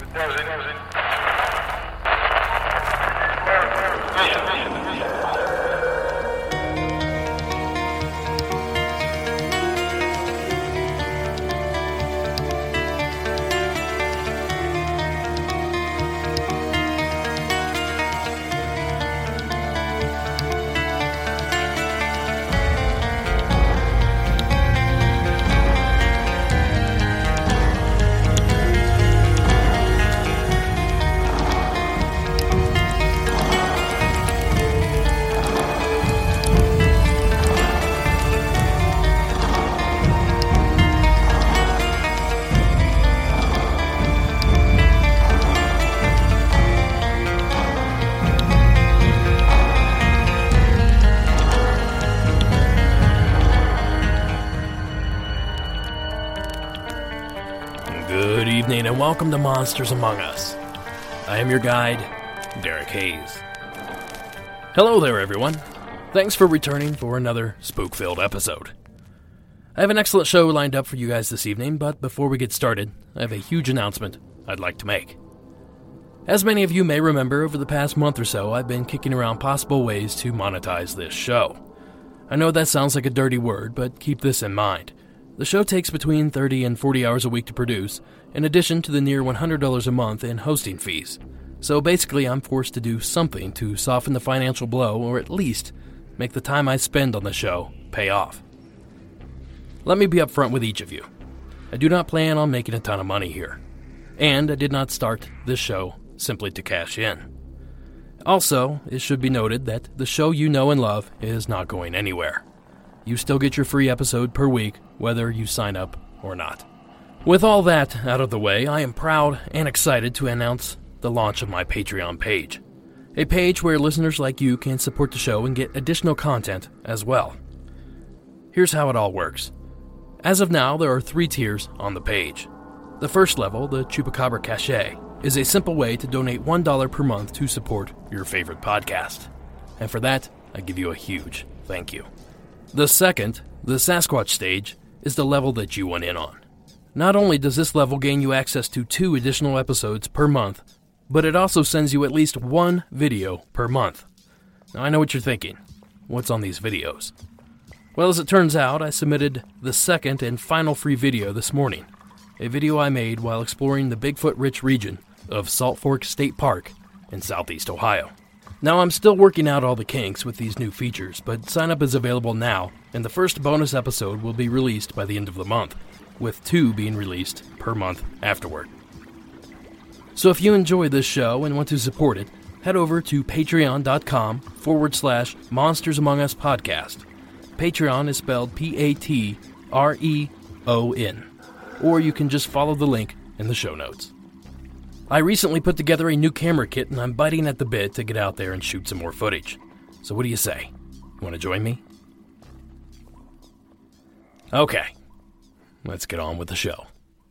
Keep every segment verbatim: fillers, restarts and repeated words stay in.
Good evening and welcome to Monsters Among Us. I am your guide, Derek Hayes. Hello there everyone. Thanks for returning for another spook-filled episode. I have an excellent show lined up for you guys this evening, but before we get started, I have a huge announcement I'd like to make. As many of you may remember, over the past month or so, I've been kicking around possible ways to monetize this show. I know that sounds like a dirty word, but keep this in mind. The show takes between thirty and forty hours a week to produce, in addition to the near one hundred dollars a month in hosting fees. So basically, I'm forced to do something to soften the financial blow, or at least make the time I spend on the show pay off. Let me be upfront with each of you. I do not plan on making a ton of money here. And I did not start this show simply to cash in. Also, it should be noted that the show you know and love is not going anywhere. You still get your free episode per week, whether you sign up or not. With all that out of the way, I am proud and excited to announce the launch of my Patreon page. A page where listeners like you can support the show and get additional content as well. Here's how it all works. As of now, there are three tiers on the page. The first level, the Chupacabra Cache, is a simple way to donate one dollar per month to support your favorite podcast. And for that, I give you a huge thank you. The second, the Sasquatch stage, is the level that you want in on. Not only does this level gain you access to two additional episodes per month, but it also sends you at least one video per month. Now I know what you're thinking. What's on these videos? Well, as it turns out, I submitted the second and final free video this morning. A video I made while exploring the Bigfoot-rich region of Salt Fork State Park in southeast Ohio. Now, I'm still working out all the kinks with these new features, but sign-up is available now, and the first bonus episode will be released by the end of the month, with two being released per month afterward. So if you enjoy this show and want to support it, head over to patreon.com forward slash Monsters Among Us podcast. Patreon is spelled P A T R E O N, or you can just follow the link in the show notes. I recently put together a new camera kit, and I'm biting at the bit to get out there and shoot some more footage. So what do you say? Want to join me? Okay, let's get on with the show.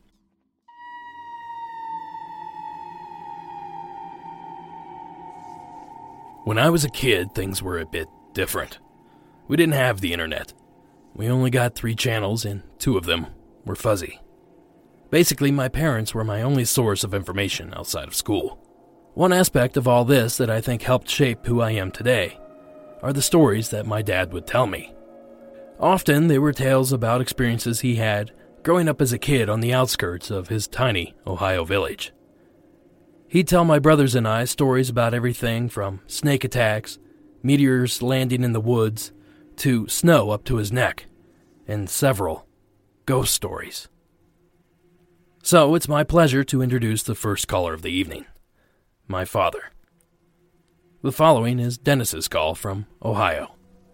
When I was a kid, things were a bit different. We didn't have the internet. We only got three channels, and two of them were fuzzy. Basically, my parents were my only source of information outside of school. One aspect of all this that I think helped shape who I am today are the stories that my dad would tell me. Often, they were tales about experiences he had growing up as a kid on the outskirts of his tiny Ohio village. He'd tell my brothers and I stories about everything from snake attacks, meteors landing in the woods, to snow up to his neck, and several ghost stories. So, it's my pleasure to introduce the first caller of the evening, my father. The following is Dennis's call from Ohio.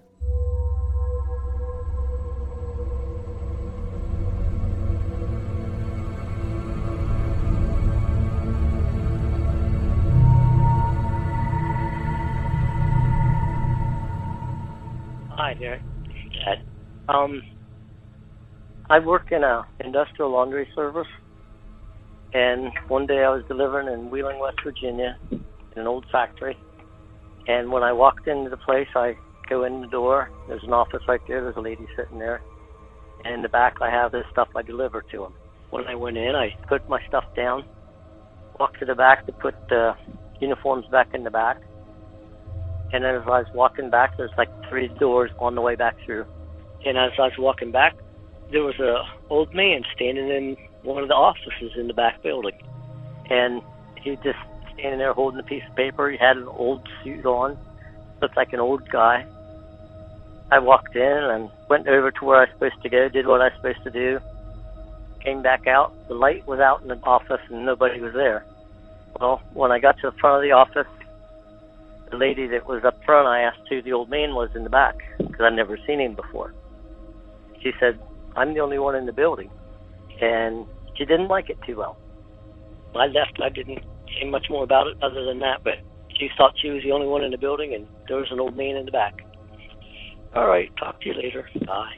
Hi there, Dad. Um, I work in a industrial laundry service. And one day I was delivering in Wheeling, West Virginia, in an old factory. And when I walked into the place, I go in the door. There's an office right there. There's a lady sitting there. And in the back, I have this stuff I deliver to them. When I went in, I put my stuff down. walked to the back to put the uniforms back in the back. And as I was walking back, there's like three doors on the way back through. And as I was walking back, there was a old man standing in one of the offices in the back building. And he just standing there holding a piece of paper. He had an old suit on, looked like an old guy. I walked in and went over to where I was supposed to go, did what I was supposed to do, came back out. The light was out in the office and nobody was there. Well, when I got to the front of the office, the lady that was up front, I asked who the old man was in the back, because I'd never seen him before. She said, I'm the only one in the building. And she didn't like it too well. I left. I didn't say much more about it other than that, but she thought she was the only one in the building, and there was an old man in the back. All right, talk to you later. Bye.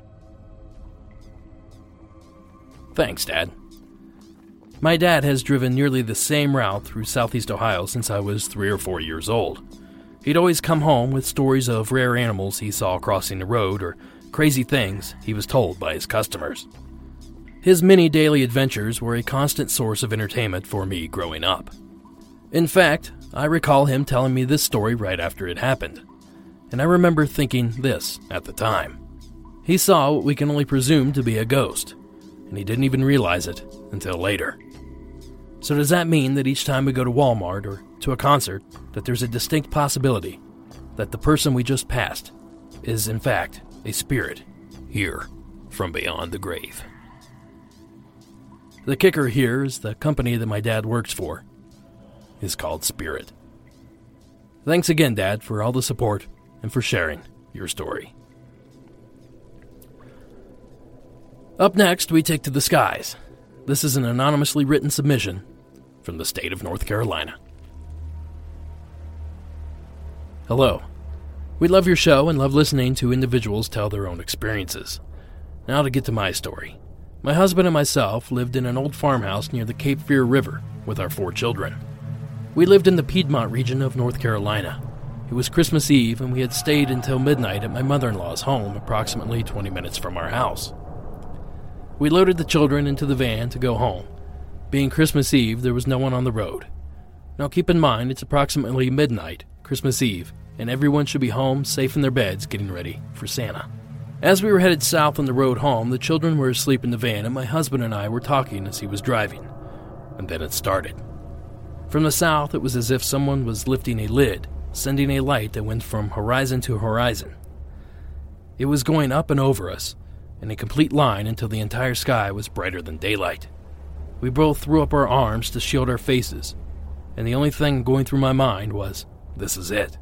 Thanks, Dad. My dad has driven nearly the same route through southeast Ohio since I was three or four years old. He'd always come home with stories of rare animals he saw crossing the road or crazy things he was told by his customers. His many daily adventures were a constant source of entertainment for me growing up. In fact, I recall him telling me this story right after it happened, and I remember thinking this at the time. He saw what we can only presume to be a ghost, and he didn't even realize it until later. So does that mean that each time we go to Walmart or to a concert, that there's a distinct possibility that the person we just passed is in fact a spirit here from beyond the grave? The kicker here is the company that my dad works for is called Spirit. Thanks again, Dad, for all the support and for sharing your story. Up next, we take to the skies. This is an anonymously written submission from the state of North Carolina. Hello. We love your show and love listening to individuals tell their own experiences. Now to get to my story. My husband and myself lived in an old farmhouse near the Cape Fear River with our four children. We lived in the Piedmont region of North Carolina. It was Christmas Eve, and we had stayed until midnight at my mother-in-law's home, approximately twenty minutes from our house. We loaded the children into the van to go home. Being Christmas Eve, there was no one on the road. Now keep in mind, it's approximately midnight, Christmas Eve, and everyone should be home, safe in their beds, getting ready for Santa. As we were headed south on the road home, the children were asleep in the van, and my husband and I were talking as he was driving. And then it started. From the south, it was as if someone was lifting a lid, sending a light that went from horizon to horizon. It was going up and over us, in a complete line until the entire sky was brighter than daylight. We both threw up our arms to shield our faces, and the only thing going through my mind was, this is it.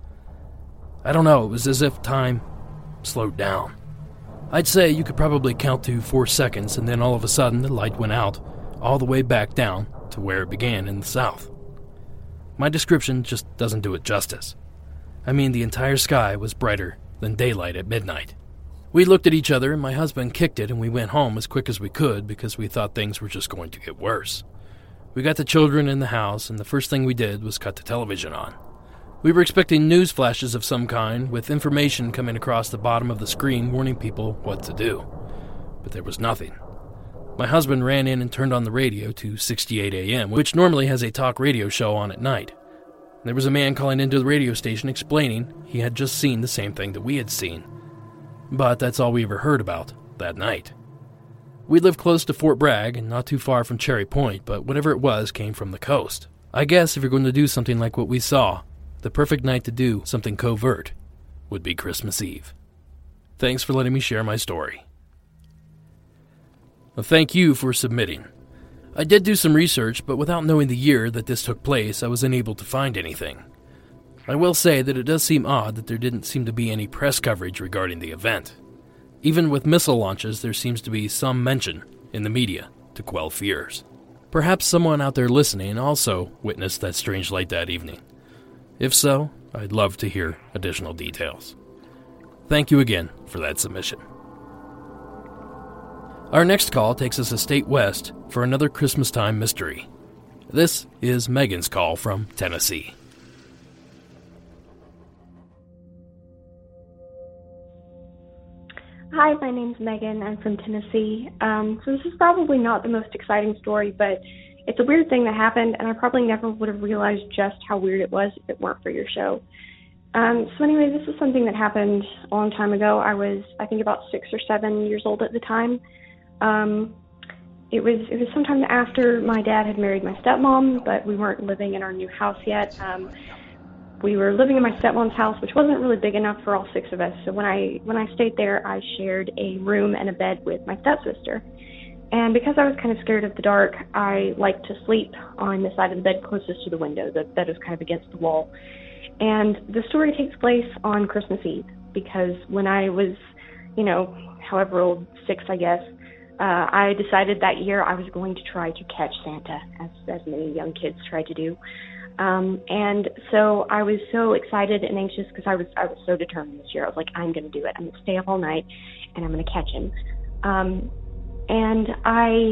I don't know, it was as if time slowed down. I'd say you could probably count to four seconds, and then all of a sudden the light went out, all the way back down to where it began in the south. My description just doesn't do it justice. I mean, the entire sky was brighter than daylight at midnight. We looked at each other, and my husband kicked it, and we went home as quick as we could because we thought things were just going to get worse. We got the children in the house, and the first thing we did was cut the television on. We were expecting news flashes of some kind, with information coming across the bottom of the screen warning people what to do. But there was nothing. My husband ran in and turned on the radio to sixty-eight A M, which normally has a talk radio show on at night. There was a man calling into the radio station explaining he had just seen the same thing that we had seen. But that's all we ever heard about that night. We lived close to Fort Bragg and not too far from Cherry Point, but whatever it was came from the coast. I guess if you're going to do something like what we saw, the perfect night to do something covert would be Christmas Eve. Thanks for letting me share my story. Well, thank you for submitting. I did do some research, but without knowing the year that this took place, I was unable to find anything. I will say that it does seem odd that there didn't seem to be any press coverage regarding the event. Even with missile launches, there seems to be some mention in the media to quell fears. Perhaps someone out there listening also witnessed that strange light that evening. If so, I'd love to hear additional details. Thank you again for that submission. Our next call takes us a state west for another Christmastime mystery. This is Megan's call from Tennessee. Hi, my name's Megan. I'm from Tennessee. Um, so this is probably not the most exciting story, but it's a weird thing that happened, and I probably never would have realized just how weird it was if it weren't for your show. Um, so anyway, this is something that happened a long time ago. I was, I think, about six or seven years old at the time. Um, it was it was sometime after my dad had married my stepmom, but we weren't living in our new house yet. Um, we were living in my stepmom's house, which wasn't really big enough for all six of us. So when I when I stayed there, I shared a room and a bed with my stepsister. And because I was kind of scared of the dark, I liked to sleep on the side of the bed closest to the window. The bed was kind of against the wall. And the story takes place on Christmas Eve, because when I was, you know, however old, six, I guess, uh, I decided that year I was going to try to catch Santa, as, as many young kids try to do. Um, and so I was so excited and anxious because I was I was so determined this year. I was like, I'm going to do it. I'm going to stay up all night, and I'm going to catch him. Um, and I,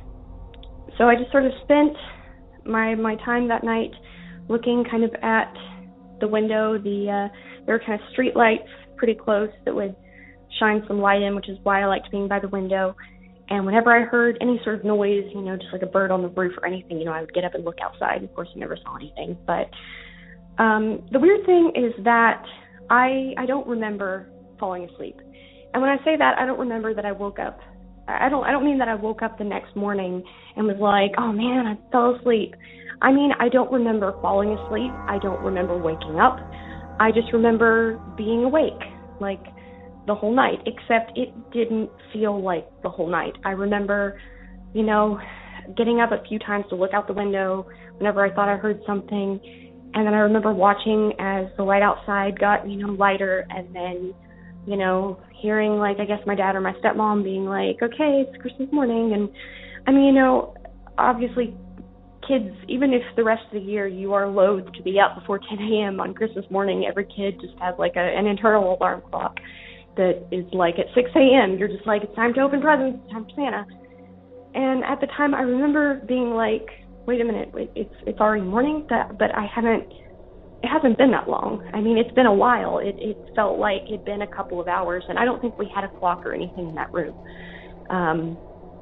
so I just sort of spent my my time that night looking kind of at the window. The uh, there were kind of street lights pretty close that would shine some light in, which is why I liked being by the window. And whenever I heard any sort of noise, you know, just like a bird on the roof or anything, you know, I would get up and look outside. Of course, I never saw anything. But um, the weird thing is that I I don't remember falling asleep. And when I say that, I don't remember that I woke up. I don't I don't mean that I woke up the next morning and was like, oh man, I fell asleep. I mean, I don't remember falling asleep. I don't remember waking up. I just remember being awake, like the whole night, except it didn't feel like the whole night. I remember, you know, getting up a few times to look out the window whenever I thought I heard something. And then I remember watching as the light outside got, you know, lighter, and then, you know, hearing, like, I guess my dad or my stepmom being like, okay, it's Christmas morning. And I mean, you know, obviously kids, even if the rest of the year you are loath to be up before ten a.m. on Christmas morning, every kid just has like a, an internal alarm clock that is like at six a.m. You're just like, it's time to open presents, it's time for Santa. And at the time, I remember being like, wait a minute, wait, it's it's already morning, that, but I haven't, it hasn't been that long. I mean, it's been a while. It, it felt like it'd been a couple of hours, and I don't think we had a clock or anything in that room. Um,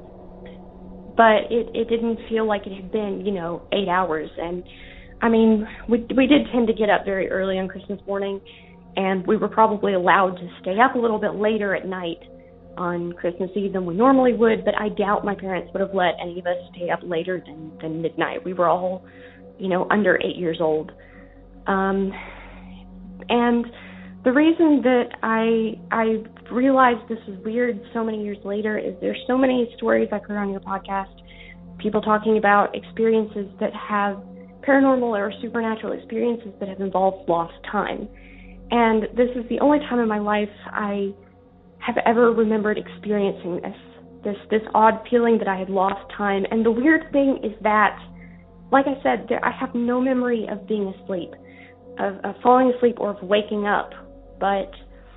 but it, it didn't feel like it had been, you know, eight hours. And I mean, we we did tend to get up very early on Christmas morning, and we were probably allowed to stay up a little bit later at night on Christmas Eve than we normally would, but I doubt my parents would have let any of us stay up later than, than midnight. We were all, you know, under eight years old. Um, and the reason that I I realized this is weird so many years later is there's so many stories I've heard on your podcast, people talking about experiences that have paranormal or supernatural experiences that have involved lost time. And this is the only time in my life I have ever remembered experiencing this, this, this odd feeling that I had lost time. And the weird thing is that, like I said, there, I have no memory of being asleep, of, of falling asleep or of waking up. But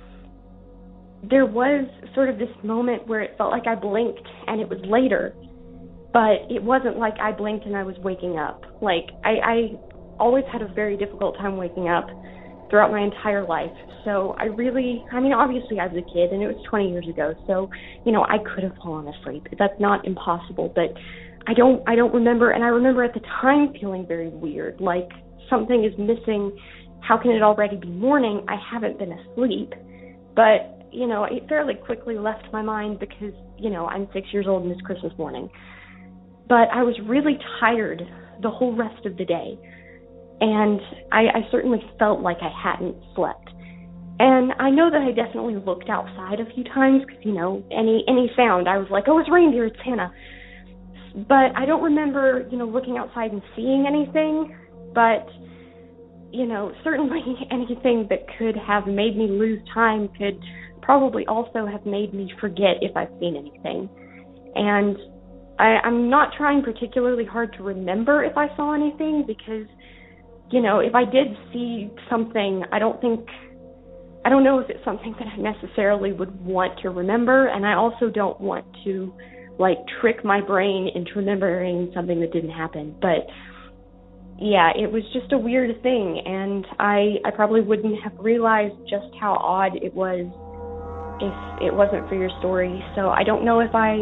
there was sort of this moment where it felt like I blinked and it was later, but it wasn't like I blinked and I was waking up. Like, I, I always had a very difficult time waking up throughout my entire life. So I really, I mean, obviously I was a kid and it was twenty years ago. So, you know, I could have fallen asleep. That's not impossible, but I don't, I don't remember. And I remember at the time feeling very weird, like something is missing. How can it already be morning? I haven't been asleep. But, you know, it fairly quickly left my mind because, you know, I'm six years old and it's Christmas morning. But I was really tired the whole rest of the day. And I, I certainly felt like I hadn't slept. And I know that I definitely looked outside a few times because, you know, any any sound, I was like, oh, it's reindeer, it's Santa. But I don't remember, you know, looking outside and seeing anything. But, you know, certainly anything that could have made me lose time could probably also have made me forget if I've seen anything. And I, I'm not trying particularly hard to remember if I saw anything because, you know, if I did see something, I don't think, I don't know if it's something that I necessarily would want to remember, and I also don't want to, like, trick my brain into remembering something that didn't happen. But, yeah, it was just a weird thing, and I, I probably wouldn't have realized just how odd it was if it wasn't for your story. So I don't know if I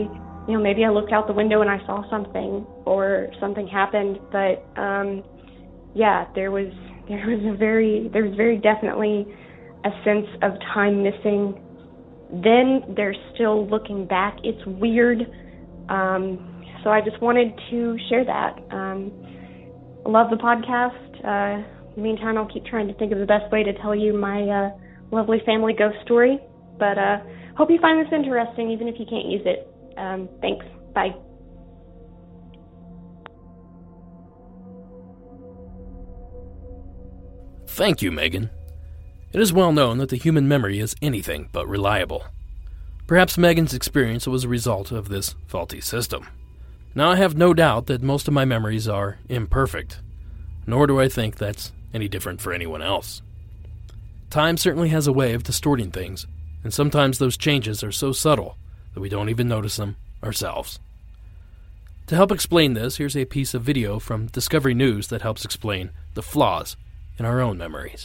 you know, maybe I looked out the window and I saw something or something happened. But um, yeah, there was there was a very there was very definitely a sense of time missing. Then there's still looking back. It's weird. Um, so I just wanted to share that. Um, I love the podcast. Uh, in the meantime, I'll keep trying to think of the best way to tell you my uh, lovely family ghost story. But uh, hope you find this interesting, even if you can't use it. Um, thanks. Bye. Thank you, Megan. It is well known that the human memory is anything but reliable. Perhaps Megan's experience was a result of this faulty system. Now, I have no doubt that most of my memories are imperfect, nor do I think that's any different for anyone else. Time certainly has a way of distorting things, and sometimes those changes are so subtle that we don't even notice them ourselves. To help explain this, here's a piece of video from Discovery News that helps explain the flaws in our own memories.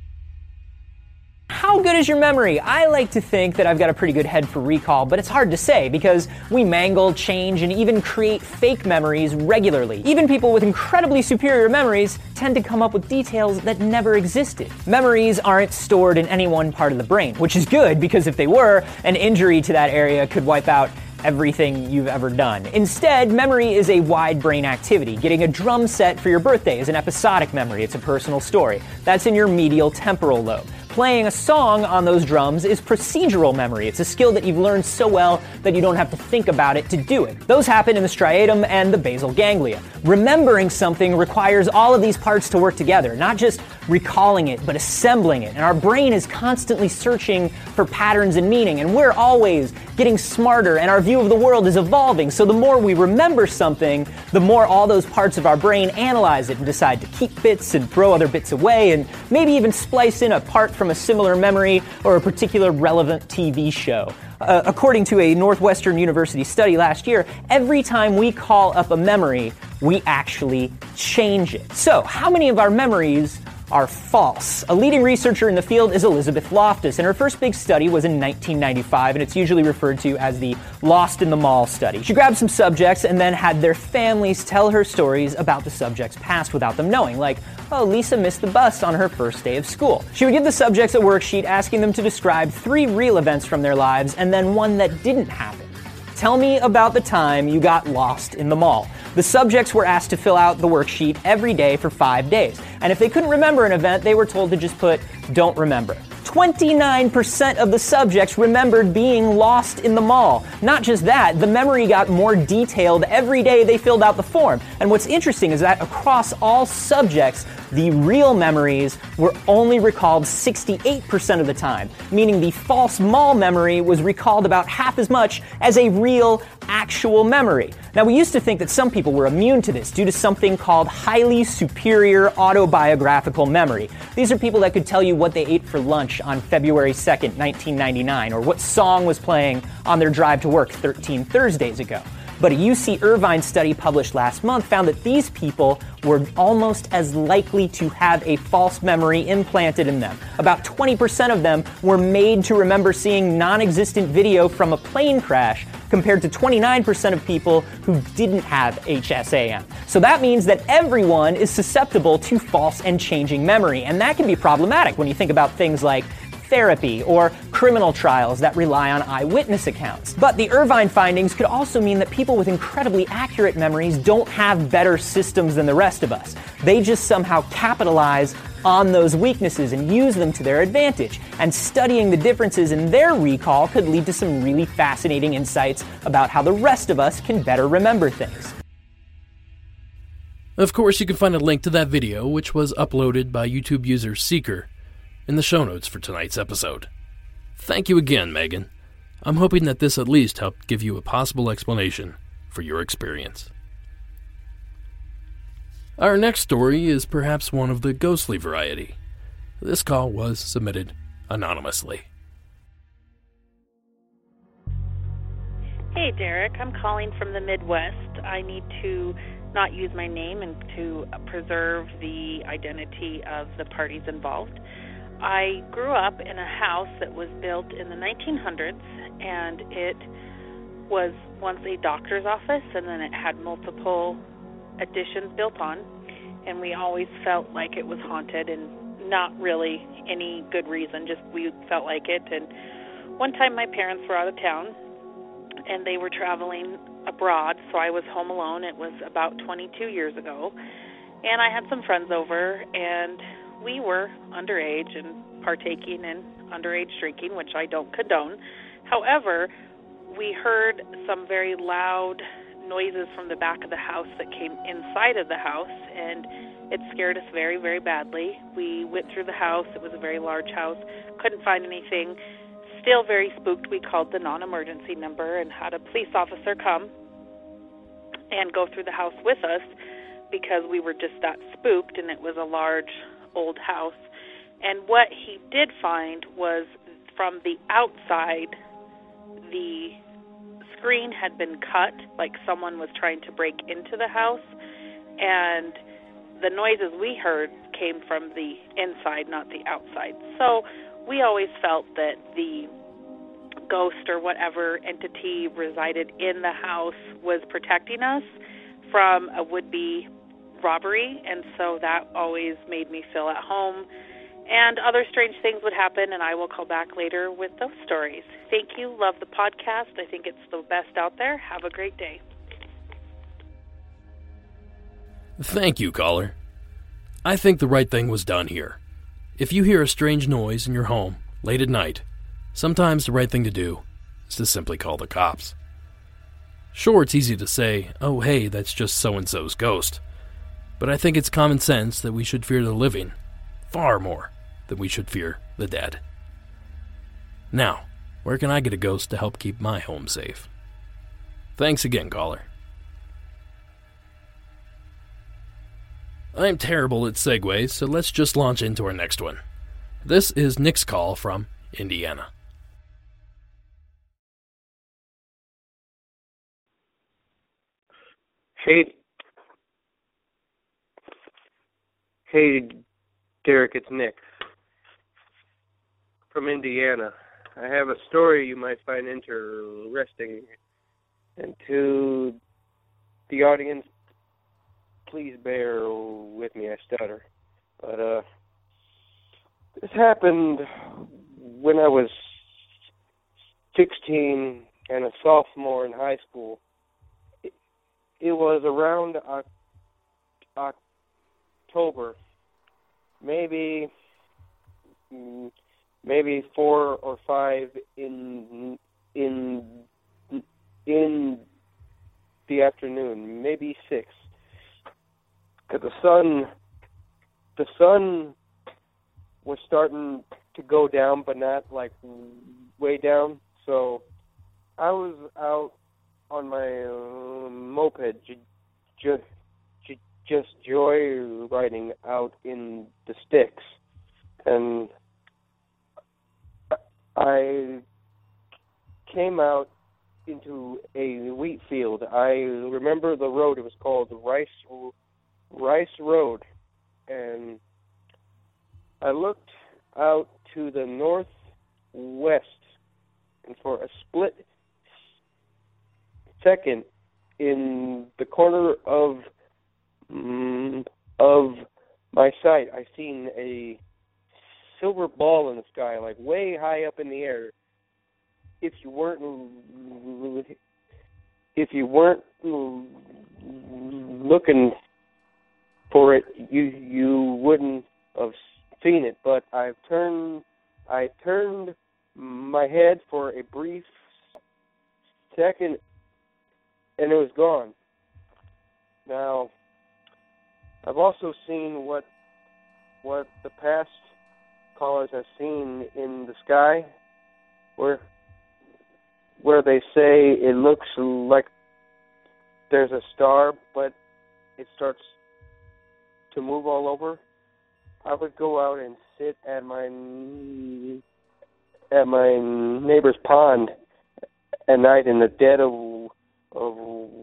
How good is your memory? I like to think that I've got a pretty good head for recall, but it's hard to say because we mangle, change, and even create fake memories regularly. Even people with incredibly superior memories tend to come up with details that never existed. Memories aren't stored in any one part of the brain, which is good because if they were, an injury to that area could wipe out everything you've ever done. Instead, memory is a wide brain activity. Getting a drum set for your birthday is an episodic memory. It's a personal story. That's in your medial temporal lobe. Playing a song on those drums is procedural memory. It's a skill that you've learned so well that you don't have to think about it to do it. Those happen in the striatum and the basal ganglia. Remembering something requires all of these parts to work together, not just recalling it, but assembling it. And our brain is constantly searching for patterns and meaning, and we're always getting smarter, and our view of the world is evolving. So the more we remember something, the more all those parts of our brain analyze it and decide to keep bits and throw other bits away, and maybe even splice in a part from a similar memory or a particular relevant T V show. Uh, according to a Northwestern University study last year, every time we call up a memory, we actually change it. So, how many of our memories are false? A leading researcher in the field is Elizabeth Loftus, and her first big study was in nineteen ninety-five, and it's usually referred to as the Lost in the Mall study. She grabbed some subjects and then had their families tell her stories about the subjects' past without them knowing, like, oh, Lisa missed the bus on her first day of school. She would give the subjects a worksheet asking them to describe three real events from their lives and then one that didn't happen. Tell me about the time you got lost in the mall. The subjects were asked to fill out the worksheet every day for five days. And if they couldn't remember an event, they were told to just put, don't remember. twenty-nine percent of the subjects remembered being lost in the mall. Not just that, the memory got more detailed every day they filled out the form. And what's interesting is that across all subjects, the real memories were only recalled sixty-eight percent of the time, meaning the false mall memory was recalled about half as much as a real, actual memory. Now, we used to think that some people were immune to this due to something called highly superior autobiographical memory. These are people that could tell you what they ate for lunch on February second, nineteen ninety-nine, or what song was playing on their drive to work thirteen Thursdays ago. But a U C Irvine study published last month found that these people were almost as likely to have a false memory implanted in them. About twenty percent of them were made to remember seeing non-existent video from a plane crash, compared to twenty-nine percent of people who didn't have H S A M. So that means that everyone is susceptible to false and changing memory, and that can be problematic when you think about things like therapy or criminal trials that rely on eyewitness accounts. But the Irvine findings could also mean that people with incredibly accurate memories don't have better systems than the rest of us. They just somehow capitalize on those weaknesses and use them to their advantage. And studying the differences in their recall could lead to some really fascinating insights about how the rest of us can better remember things. Of course, you can find a link to that video, which was uploaded by YouTube user Seeker, in the show notes for tonight's episode. Thank you again, Megan. I'm hoping that this at least helped give you a possible explanation for your experience. Our next story is perhaps one of the ghostly variety. This call was submitted anonymously. Hey, Derek. I'm calling from the Midwest. I need to not use my name and to preserve the identity of the parties involved. I grew up in a house that was built in the nineteen hundreds, and it was once a doctor's office, and then it had multiple additions built on, and we always felt like it was haunted, and not really any good reason, just we felt like it. And one time my parents were out of town, and they were traveling abroad, so I was home alone. It was about twenty-two years ago, and I had some friends over, and we were underage and partaking in underage drinking, which I don't condone. However, we heard some very loud noises from the back of the house that came inside of the house, and it scared us very, very badly. We went through the house. It was a very large house. Couldn't find anything. Still very spooked. We called the non-emergency number and had a police officer come and go through the house with us because we were just that spooked, and it was a large old house. And what he did find was from the outside, the screen had been cut, like someone was trying to break into the house, and the noises we heard came from the inside, not the outside. So we always felt that the ghost or whatever entity resided in the house was protecting us from a would-be robbery, and so that always made me feel at home. And other strange things would happen, and I will call back later with those stories. Thank you. Love the podcast. I think it's the best out there. Have a great day. Thank you, caller. I think the right thing was done here. If you hear a strange noise in your home late at night, sometimes the right thing to do is to simply call the cops. Sure, it's easy to say, oh, hey, that's just so-and-so's ghost. But I think it's common sense that we should fear the living far more than we should fear the dead. Now, where can I get a ghost to help keep my home safe? Thanks again, caller. I'm terrible at segues, so let's just launch into our next one. This is Nick's call from Indiana. Hey, hey, Derek, it's Nick from Indiana. I have a story you might find interesting, and to the audience, please bear with me, I stutter. But uh, this happened when I was sixteen and a sophomore in high school. It, it was around uh, October, maybe maybe four or five in in in the afternoon, maybe six. Because the sun, the sun was starting to go down, but not like way down. So I was out on my uh, moped, j- j- j- just joyriding out in the sticks, and I came out into a wheat field. I remember the road; it was called the Rice. Rice Road, and I looked out to the northwest, and for a split second, in the corner of mm, of my sight, I seen a silver ball in the sky, like way high up in the air. If you weren't, if you weren't looking for it, you you wouldn't have seen it. But I turned I turned my head for a brief second, and it was gone. Now, I've also seen what what the past callers have seen in the sky, where where they say it looks like there's a star, but it starts to move all over. I would go out and sit at my at my neighbor's pond at night in the dead of of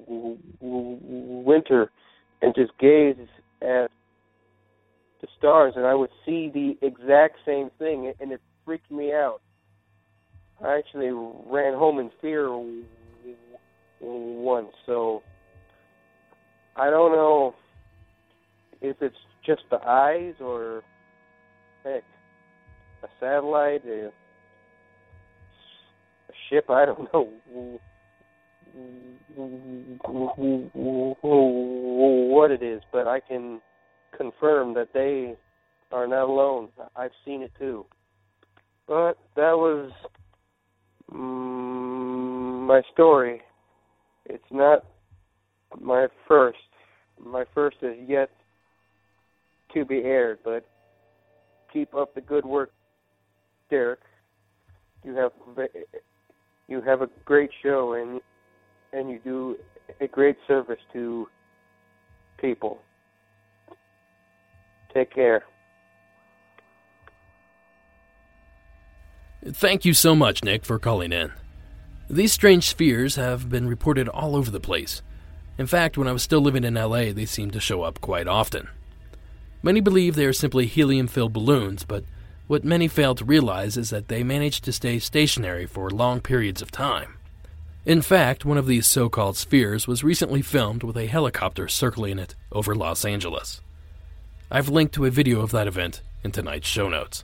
winter and just gaze at the stars, and I would see the exact same thing, and it freaked me out. I actually ran home in fear once, so I don't know if it's just the eyes or, heck, a satellite, a, a ship, I don't know what it is, but I can confirm that they are not alone. I've seen it too. But that was mm, my story. It's not my first. My first is yet to be aired, but keep up the good work, Derek. You have you have a great show, and and you do a great service to people. Take care. Thank you so much, Nick, for calling in. These strange spheres have been reported all over the place. In fact, when I was still living in L A, they seemed to show up quite often. Many believe they are simply helium-filled balloons, but what many fail to realize is that they manage to stay stationary for long periods of time. In fact, one of these so-called spheres was recently filmed with a helicopter circling it over Los Angeles. I've linked to a video of that event in tonight's show notes.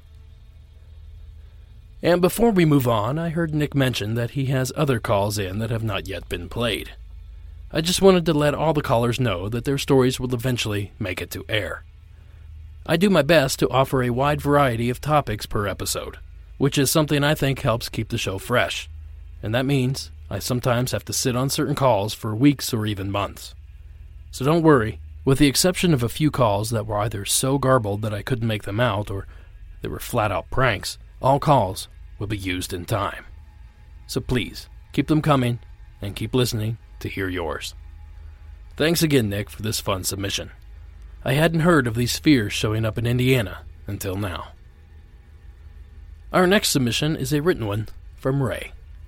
And before we move on, I heard Nick mention that he has other calls in that have not yet been played. I just wanted to let all the callers know that their stories will eventually make it to air. I do my best to offer a wide variety of topics per episode, which is something I think helps keep the show fresh, and that means I sometimes have to sit on certain calls for weeks or even months. So don't worry, with the exception of a few calls that were either so garbled that I couldn't make them out or they were flat-out pranks, all calls will be used in time. So please, keep them coming and keep listening to hear yours. Thanks again, Nick, for this fun submission. I hadn't heard of these spheres showing up in Indiana until now. Our next submission is a written one from Ray.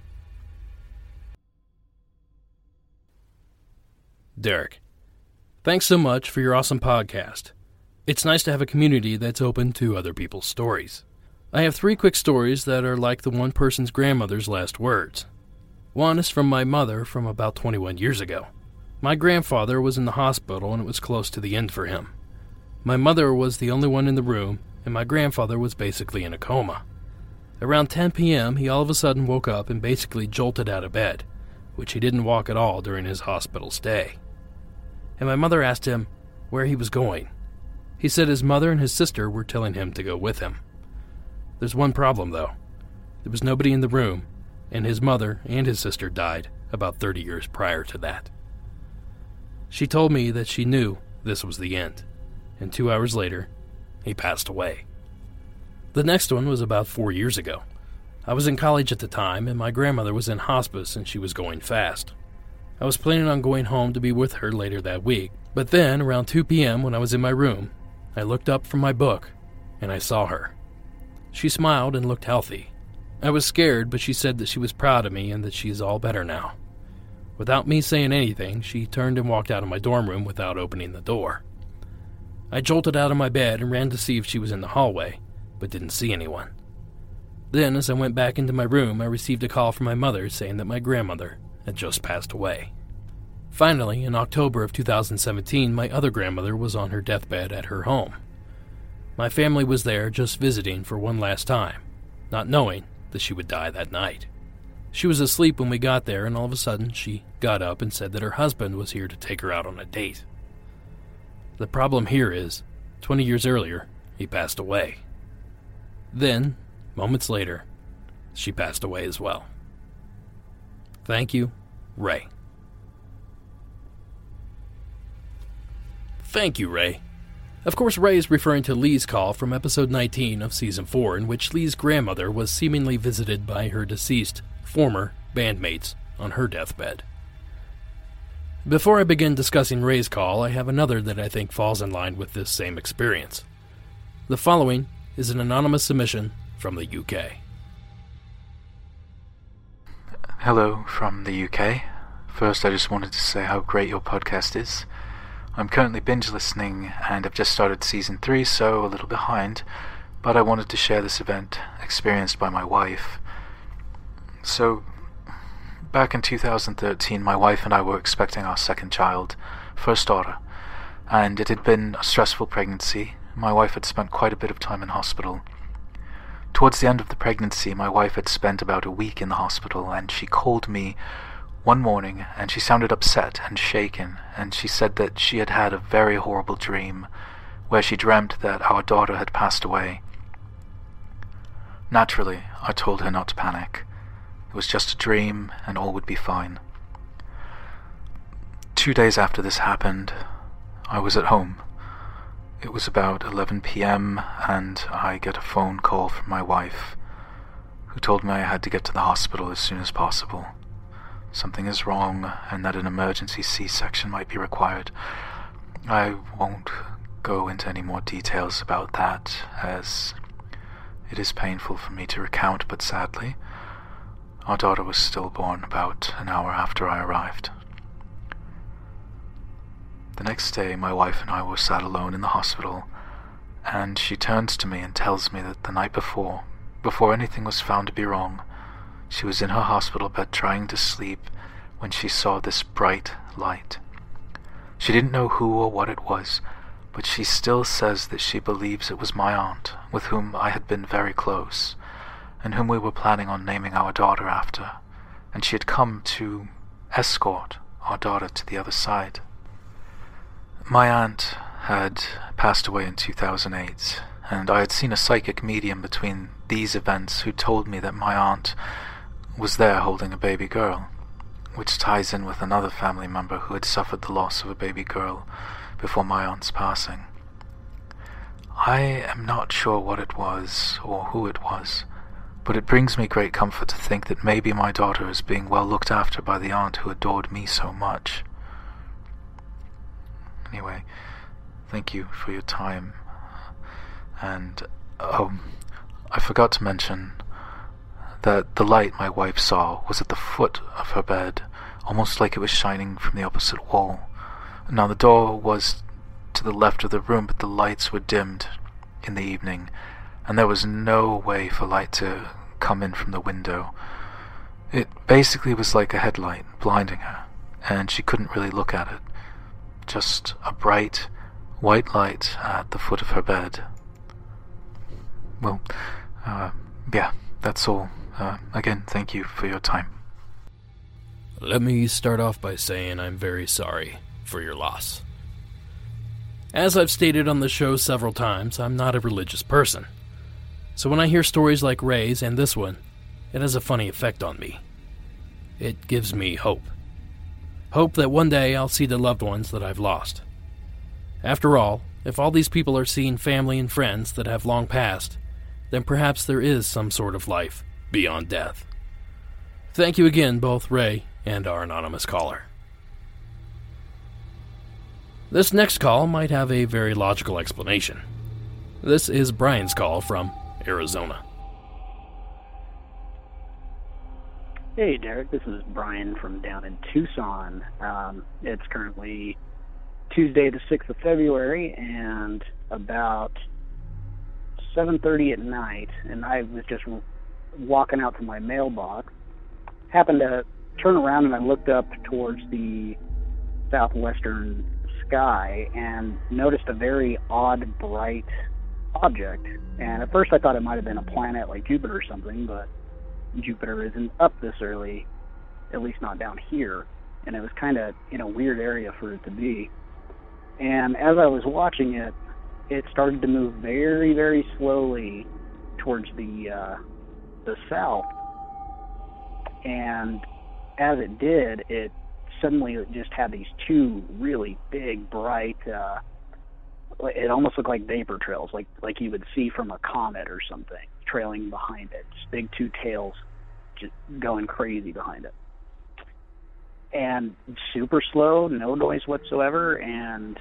Derek, thanks so much for your awesome podcast. It's nice to have a community that's open to other people's stories. I have three quick stories that are like the one person's grandmother's last words. One is from my mother from about twenty-one years ago. My grandfather was in the hospital and it was close to the end for him. My mother was the only one in the room, and my grandfather was basically in a coma. Around ten p.m., he all of a sudden woke up and basically jolted out of bed, which he didn't walk at all during his hospital stay. And my mother asked him where he was going. He said his mother and his sister were telling him to go with him. There's one problem, though. There was nobody in the room, and his mother and his sister died about thirty years prior to that. She told me that she knew this was the end, and two hours later, he passed away. The next one was about four years ago. I was in college at the time, and my grandmother was in hospice and she was going fast. I was planning on going home to be with her later that week, but then, around two p.m. when I was in my room, I looked up from my book, and I saw her. She smiled and looked healthy. I was scared, but she said that she was proud of me and that she's all better now. Without me saying anything, she turned and walked out of my dorm room without opening the door. I jolted out of my bed and ran to see if she was in the hallway, but didn't see anyone. Then, as I went back into my room, I received a call from my mother saying that my grandmother had just passed away. Finally, in October of two thousand seventeen, my other grandmother was on her deathbed at her home. My family was there just visiting for one last time, not knowing that she would die that night. She was asleep when we got there, and all of a sudden she got up and said that her husband was here to take her out on a date. The problem here is, twenty years earlier, he passed away. Then, moments later, she passed away as well. Thank you, Ray. Thank you, Ray. Of course, Ray is referring to Lee's call from episode nineteen of season four, in which Lee's grandmother was seemingly visited by her deceased former bandmates on her deathbed. Before I begin discussing Ray's call, I have another that I think falls in line with this same experience. The following is an anonymous submission from the U K. Hello from the U K. First, I just wanted to say how great your podcast is. I'm currently binge listening and I've just started season three, so a little behind, but I wanted to share this event experienced by my wife. So, back in two thousand thirteen, my wife and I were expecting our second child, first daughter, and it had been a stressful pregnancy. My wife had spent quite a bit of time in hospital. Towards the end of the pregnancy, my wife had spent about a week in the hospital, and she called me one morning, and she sounded upset and shaken, and she said that she had had a very horrible dream, where she dreamt that our daughter had passed away. Naturally, I told her not to panic. It was just a dream, and all would be fine. Two days after this happened, I was at home. It was about eleven p.m. and I get a phone call from my wife, who told me I had to get to the hospital as soon as possible. Something is wrong and that an emergency C-section might be required. I won't go into any more details about that, as it is painful for me to recount, but sadly, our daughter was stillborn about an hour after I arrived. The next day, my wife and I were sat alone in the hospital, and she turns to me and tells me that the night before, before anything was found to be wrong, she was in her hospital bed trying to sleep when she saw this bright light. She didn't know who or what it was, but she still says that she believes it was my aunt, with whom I had been very close, and whom we were planning on naming our daughter after, and she had come to escort our daughter to the other side. My aunt had passed away in two thousand eight, and I had seen a psychic medium between these events who told me that my aunt was there holding a baby girl, which ties in with another family member who had suffered the loss of a baby girl before my aunt's passing. I am not sure what it was or who it was, but it brings me great comfort to think that maybe my daughter is being well looked after by the aunt who adored me so much. Anyway, thank you for your time. And, oh, I forgot to mention that the light my wife saw was at the foot of her bed, almost like it was shining from the opposite wall. Now, the door was to the left of the room, but the lights were dimmed in the evening, and there was no way for light to come in from the window. It basically was like a headlight blinding her, and she couldn't really look at it. Just a bright, white light at the foot of her bed. Well, uh, yeah, that's all. Uh, again, thank you for your time. Let me start off by saying I'm very sorry for your loss. As I've stated on the show several times, I'm not a religious person. So when I hear stories like Ray's and this one, it has a funny effect on me. It gives me hope. Hope that one day I'll see the loved ones that I've lost. After all, if all these people are seeing family and friends that have long passed, then perhaps there is some sort of life beyond death. Thank you again, both Ray and our anonymous caller. This next call might have a very logical explanation. This is Brian's call from Arizona. Hey, Derek, this is Brian from down in Tucson. Um, it's currently Tuesday the sixth of February, and about seven thirty at night, and I was just walking out to my mailbox, happened to turn around and I looked up towards the southwestern sky and noticed a very odd, bright object. And at first I thought it might have been a planet like Jupiter or something, but Jupiter isn't up this early, at least not down here, and it was kind of in a weird area for it to be. And as I was watching it, it started to move very, very slowly towards the uh, the south, and as it did, it suddenly just had these two really big, bright, uh, it almost looked like vapor trails, like like you would see from a comet or something, trailing behind it. Just big two tails just going crazy behind it. And super slow, no noise whatsoever, and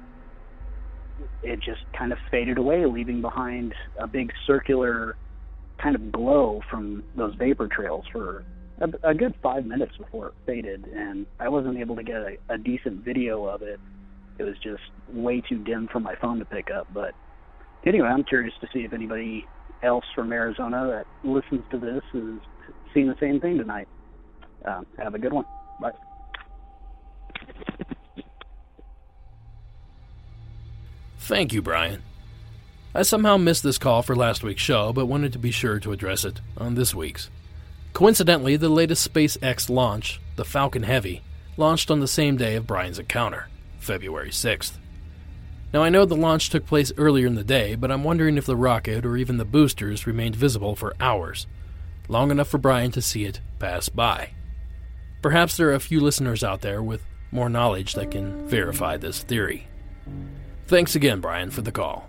it just kind of faded away, leaving behind a big circular kind of glow from those vapor trails for a, a good five minutes before it faded, and I wasn't able to get a, a decent video of it. It was just way too dim for my phone to pick up. But anyway, I'm curious to see if anybody else from Arizona that listens to this has seen the same thing tonight. Uh, have a good one. Bye. Thank you, Brian. I somehow missed this call for last week's show, but wanted to be sure to address it on this week's. Coincidentally, the latest SpaceX launch, the Falcon Heavy, launched on the same day of Brian's encounter, February sixth. Now, I know the launch took place earlier in the day, but I'm wondering if the rocket or even the boosters remained visible for hours, long enough for Brian to see it pass by. Perhaps there are a few listeners out there with more knowledge that can verify this theory. Thanks again, Brian, for the call.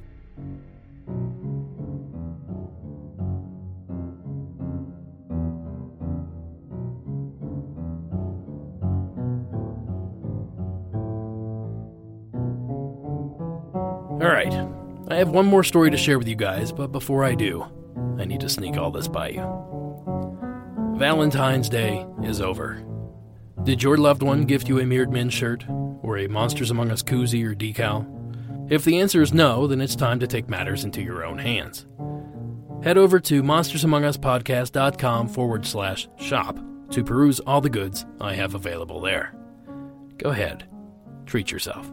Alright, I have one more story to share with you guys, but before I do, I need to sneak all this by you. Valentine's Day is over. Did your loved one gift you a Mirrored Men shirt, or a Monsters Among Us koozie or decal? If the answer is no, then it's time to take matters into your own hands. Head over to monstersamonguspodcast.com forward slash shop to peruse all the goods I have available there. Go ahead, treat yourself.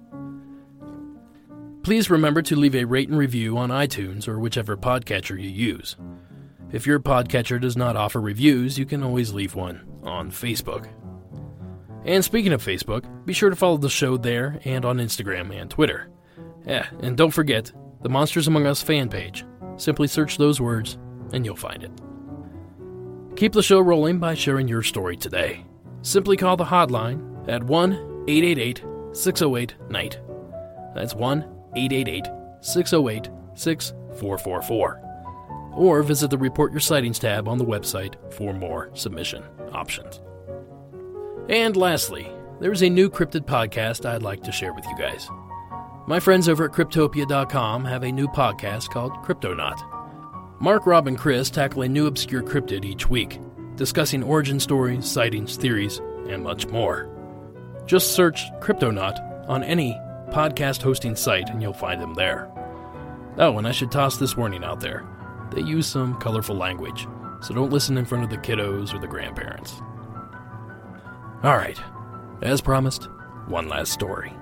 Please remember to leave a rate and review on iTunes or whichever podcatcher you use. If your podcatcher does not offer reviews, you can always leave one on Facebook. And speaking of Facebook, be sure to follow the show there and on Instagram and Twitter. Yeah, and don't forget the Monsters Among Us fan page. Simply search those words and you'll find it. Keep the show rolling by sharing your story today. Simply call the hotline at one eight eight eight, six oh eight, N I G H T. That's one eight eight eight, six oh eight, six four four four. Or visit the Report Your Sightings tab on the website for more submission options. And lastly, there's a new cryptid podcast I'd like to share with you guys. My friends over at Cryptopia dot com have a new podcast called Cryptonaut. Mark, Rob, and Chris tackle a new obscure cryptid each week, discussing origin stories, sightings, theories, and much more. Just search Cryptonaut on any podcast hosting site and you'll find them there. Oh, and I should toss this warning out there. They use some colorful language, so don't listen in front of the kiddos or the grandparents. Alright, as promised, one last story.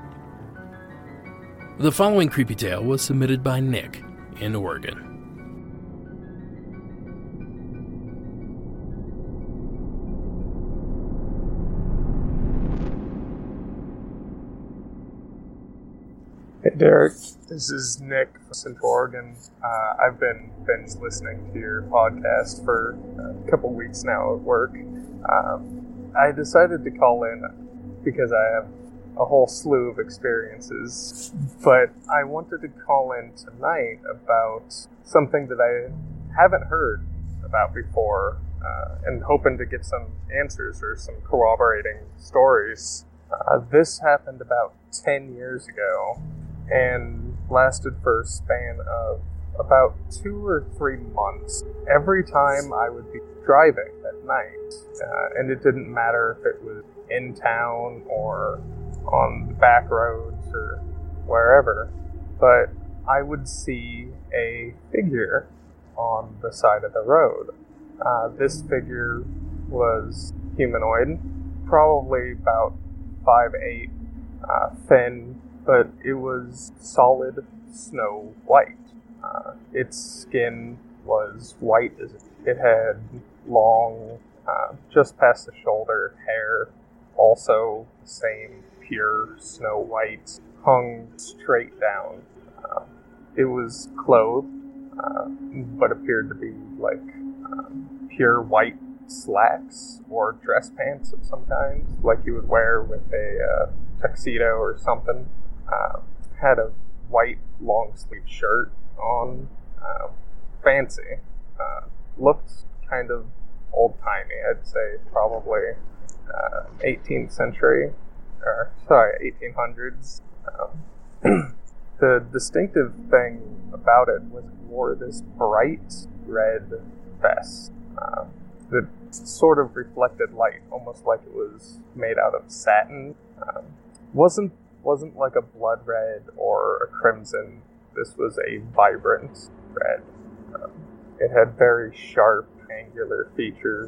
The following creepy tale was submitted by Nick in Oregon. Hey Derek, this is Nick from Central Oregon. Uh, I've been been listening to your podcast for a couple weeks now at work. Um, I decided to call in because I have a whole slew of experiences, but I wanted to call in tonight about something that I haven't heard about before, uh, and hoping to get some answers or some corroborating stories. Uh, this happened about ten years ago and lasted for a span of about two or three months. Every time I would be driving at night, uh, and it didn't matter if it was in town or on the back roads or wherever, but I would see a figure on the side of the road. Uh, this figure was humanoid, probably about five eight, uh, thin, but it was solid snow white. Uh, its skin was white as it, it had long, uh, just past the shoulder hair, also the same pure snow white, hung straight down. Uh, it was clothed, uh, but appeared to be like um, pure white slacks or dress pants of some kind, like you would wear with a uh, tuxedo or something. Uh, had a white long sleeve shirt on, uh, fancy. Uh, looked kind of old timey. I'd say probably uh, eighteenth century, or sorry, eighteen hundreds. Um, the distinctive thing about it was it wore this bright red vest uh, that sort of reflected light, almost like it was made out of satin. Um, wasn't wasn't like a blood red or a crimson. This was a vibrant red. Um, it had very sharp, angular features,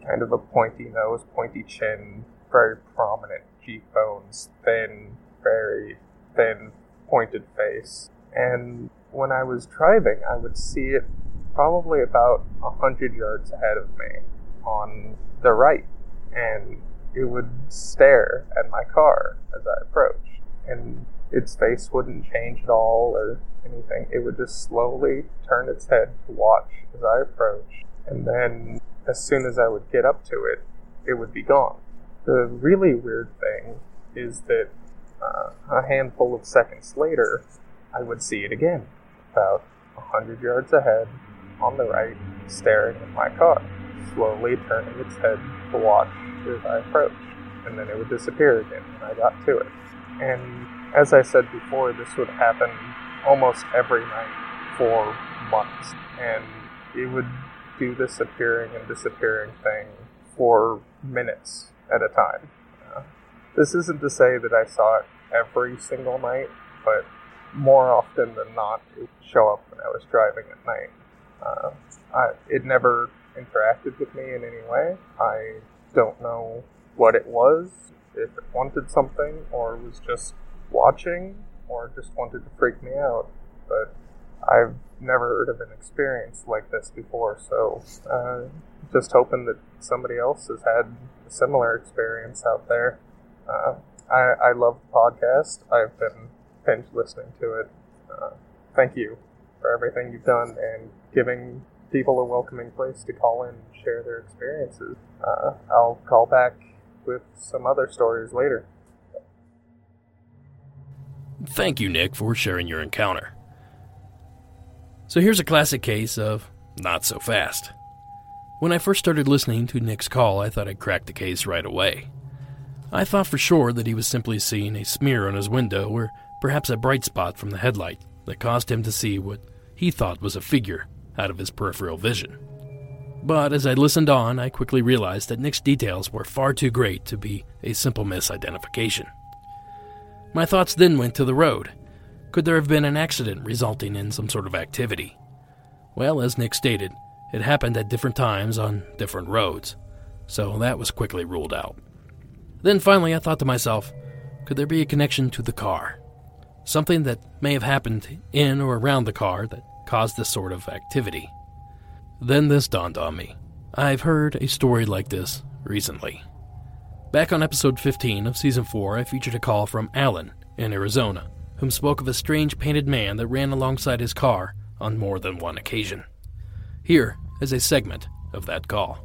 kind of a pointy nose, pointy chin, very prominent cheekbones, thin, very thin, pointed face. And when I was driving, I would see it probably about a hundred yards ahead of me on the right, and it would stare at my car as I approached. And its face wouldn't change at all or anything. It would just slowly turn its head to watch as I approached, and then as soon as I would get up to it, it would be gone. The really weird thing is that uh, a handful of seconds later, I would see it again, about a hundred yards ahead, on the right, staring at my car, slowly turning its head to watch as I approached, and then it would disappear again when I got to it. And as I said before, this would happen almost every night for months, and it would do this appearing and disappearing thing for minutes at a time. Uh, this isn't to say that I saw it every single night, but more often than not, it would show up when I was driving at night. Uh, I, it never interacted with me in any way. I don't know what it was, if it wanted something, or was just watching, or just wanted to freak me out, but I've never heard of an experience like this before, so uh, just hoping that somebody else has had a similar experience out there. Uh, I, I love the podcast. I've been binge listening to it. Uh, thank you for everything you've done and giving people a welcoming place to call in and share their experiences. Uh, I'll call back with some other stories later. Thank you, Nick, for sharing your encounter. So here's a classic case of not so fast. When I first started listening to Nick's call, I thought I'd cracked the case right away. I thought for sure that he was simply seeing a smear on his window or perhaps a bright spot from the headlight that caused him to see what he thought was a figure out of his peripheral vision. But as I listened on, I quickly realized that Nick's details were far too great to be a simple misidentification. My thoughts then went to the road. Could there have been an accident resulting in some sort of activity? Well, as Nick stated, it happened at different times on different roads, so that was quickly ruled out. Then finally I thought to myself, could there be a connection to the car? Something that may have happened in or around the car that caused this sort of activity. Then this dawned on me. I've heard a story like this recently. Back on episode fifteen of season four, I featured a call from Alan in Arizona, whom spoke of a strange painted man that ran alongside his car on more than one occasion. Here is a segment of that call.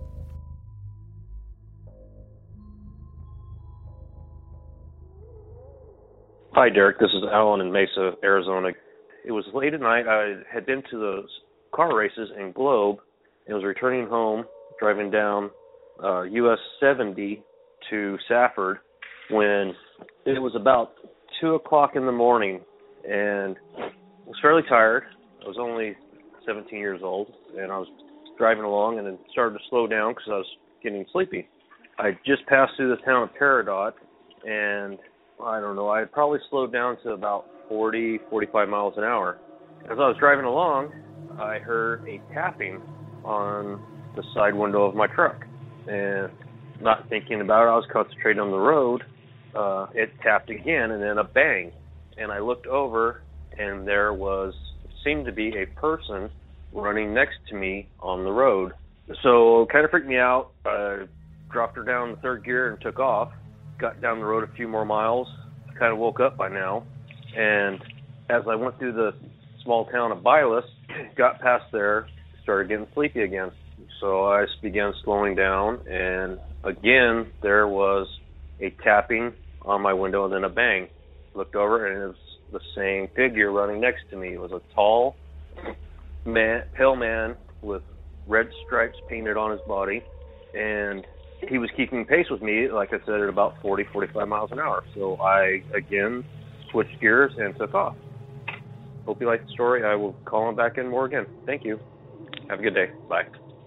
Hi, Derek. This is Alan in Mesa, Arizona. It was late at night. I had been to the car races in Globe and was returning home, driving down uh, U S seventy to Safford when it was about two o'clock in the morning, and I was fairly tired. I was only seventeen years old, and I was driving along and then started to slow down because I was getting sleepy. I just passed through the town of Peridot, and I don't know, I had probably slowed down to about forty, forty-five miles an hour. As I was driving along, I heard a tapping on the side window of my truck. And not thinking about it, I was concentrating on the road. Uh, it tapped again, and then a bang. And I looked over, and there was, seemed to be a person running next to me on the road. So it kind of freaked me out. I dropped her down to third gear and took off. Got down the road a few more miles. Kind of woke up by now. And as I went through the small town of Bylis, got past there, started getting sleepy again. So I began slowing down, and again, there was a tapping on my window and then a bang. Looked over, and it was the same figure running next to me. It was a tall, man, pale man with red stripes painted on his body, and he was keeping pace with me, like I said, at about forty, forty-five miles an hour. So I, again, switched gears and took off. Hope you like the story. I will call him back in more again. Thank you. Have a good day. Bye.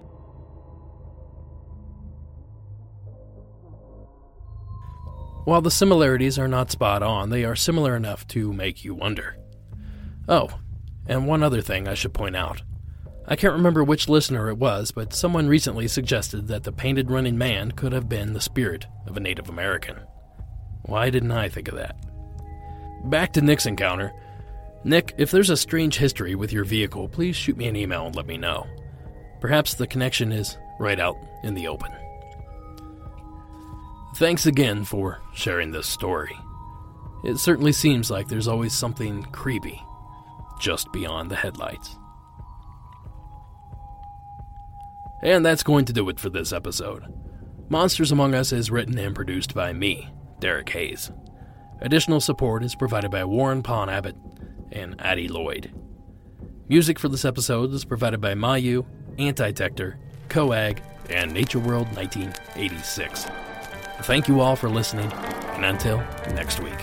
While the similarities are not spot on, they are similar enough to make you wonder. Oh, and one other thing I should point out. I can't remember which listener it was, but someone recently suggested that the painted running man could have been the spirit of a Native American. Why didn't I think of that? Back to Nick's encounter. Nick, if there's a strange history with your vehicle, please shoot me an email and let me know. Perhaps the connection is right out in the open. Thanks again for sharing this story. It certainly seems like there's always something creepy just beyond the headlights. And that's going to do it for this episode. Monsters Among Us is written and produced by me, Derek Hayes. Additional support is provided by Warren Pond Abbott and Addie Lloyd. Music for this episode is provided by Mayu, Antitector, Coag, and Nature World nineteen eighty-six. Thank you all for listening, and until next week.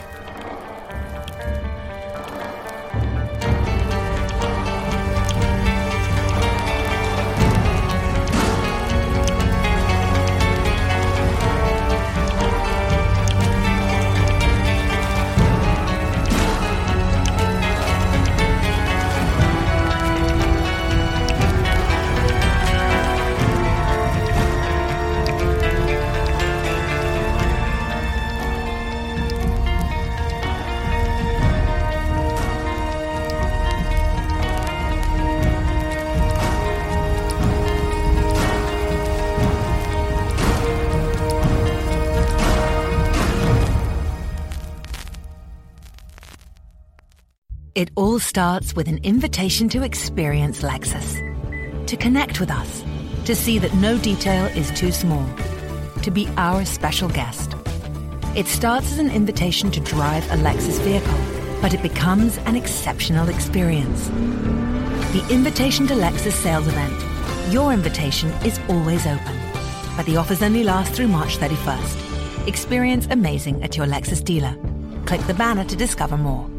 It all starts with an invitation to experience Lexus, to connect with us, to see that no detail is too small, to be our special guest. It starts as an invitation to drive a Lexus vehicle, but it becomes an exceptional experience. The Invitation to Lexus sales event. Your invitation is always open, but the offers only last through March thirty-first. Experience amazing at your Lexus dealer. Click the banner to discover more.